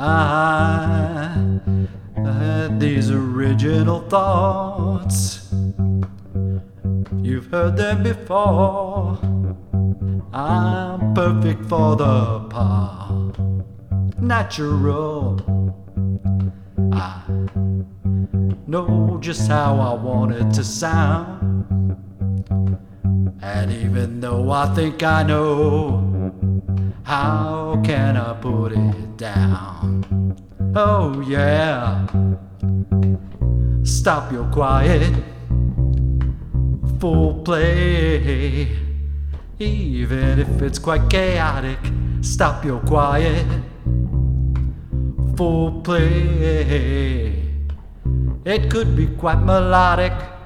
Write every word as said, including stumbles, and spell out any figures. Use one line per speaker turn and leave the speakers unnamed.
I had these original thoughts. You've heard them before. I'm perfect for the part. Natural. I know just how I want it to sound. And even though I think I know, how can I put it down? Oh yeah. Stop your quiet, full play. Even if it's quite chaotic, stop your quiet, full play. It could be quite melodic.